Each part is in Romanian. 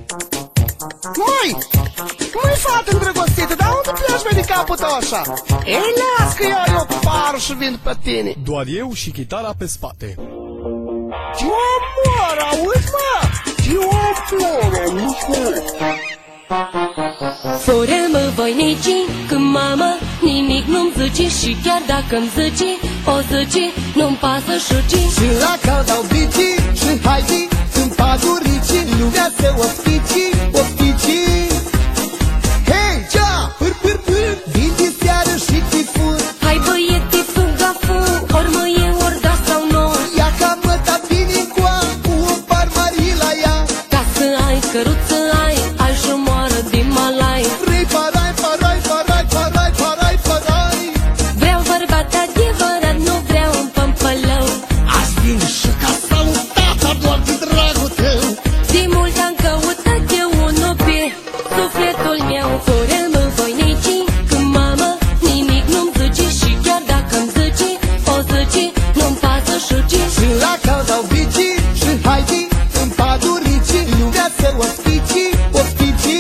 Măi, fată îndrăgostită, dar unde pleci mai de capul tău așa? Ei, las că eu parul și vin pe tine. Doar eu și chitara pe spate. Ce omor, auzi, mă? Ce omor, auzi, mă? Fără mă voi nici când mama nimic nu-mi zice. Și chiar dacă-mi zice, o zice, nu-mi pasă și ce. Și la cal dau bici și haidi în pagurici, lumea se oftici, oftici. Hei, cea, pâr, pâr, pâr, vin de seară și te fur. Hai băiete, funga fu, ori mă e, ori da sau nu. Ia ca mă ta bine coa, cu o parmarii la ea. Ca să ai căruță ai, ai șumoară din malai. Vrei parai, parai, parai, parai, parai, parai. Vreau bărbat adevărat, nu vreau un pămpălău. Aș vine și ca salutata doar de dragul tău. De mult am căutat eu unul pe sufletul meu. Fără mă voi nici când mama nimic nu-mi zice. Și chiar dacă-mi zice, o zice, nu-mi pasă și ce. Și la cal dau bici și haidi în pagurici, lumea se oftici, oftici.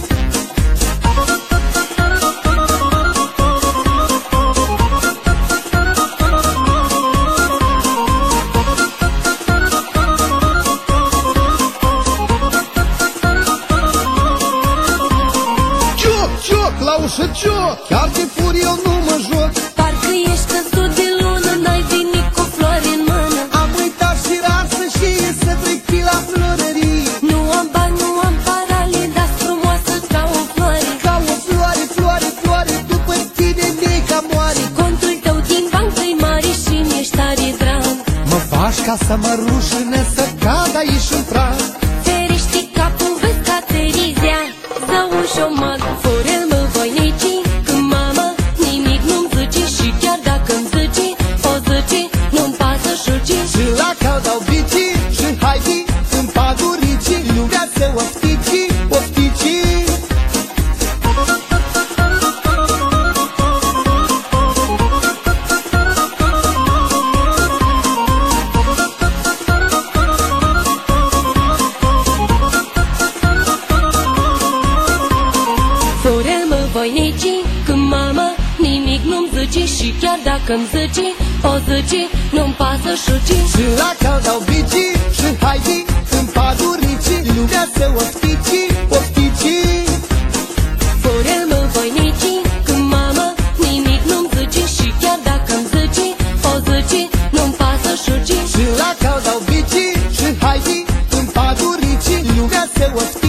Cioc, la ușă cioc, chiar de fur eu nu mă joc. Parcă ești căzut de lună, n-ai venit cu flori în mână. Am uitat și rasă și să trec pe la florării. Nu am bani, nu am parale, dar frumoasă ca o floare. Ca o floare, floare, floare, după tine neca moare. Contul tău din bancă-i mare și mi-ești tare drag. Mă faci ca să mă rușine, să cad aici în prag. Ferești capul, vezi ca Terizea, zăuș-o mag. Fără mă voi nici când mama nimic nu-mi zice. Și chiar dacă-mi zice, o zice, nu-mi pasă și ce. Și la cal dau bici și haidi în pagurici, lumea se oftici, oftici. Fără mă voi nici când mama nimic nu-mi zice. Și chiar dacă-mi zice, o zice, nu-mi pasă și ce. Și la cal dau bici și haidi în pagurici, lumea se oftici, oftici. Fără mă voi nici când mama nimic nu-mi zice. Și chiar dacă-mi zice, o zice, nu-mi pasă și ce. Și la cal dau bici și haidi în pagurici, lumea se oftici.